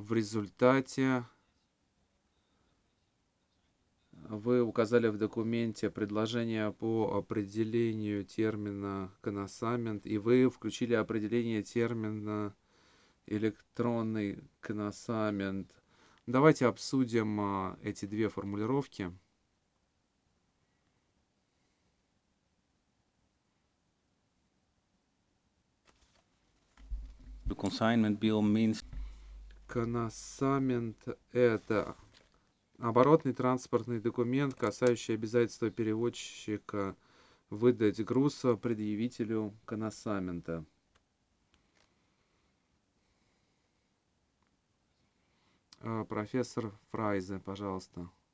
В результате вы указали в документе предложение по определению термина «коносамент», и вы включили определение термина «электронный коносамент». Давайте обсудим эти две формулировки. The consignment bill means Коносамент — это оборотный транспортный документ, касающий обязательства перевозчика выдать груз предъявителю коносамента. Профессор Фрайзе, пожалуйста.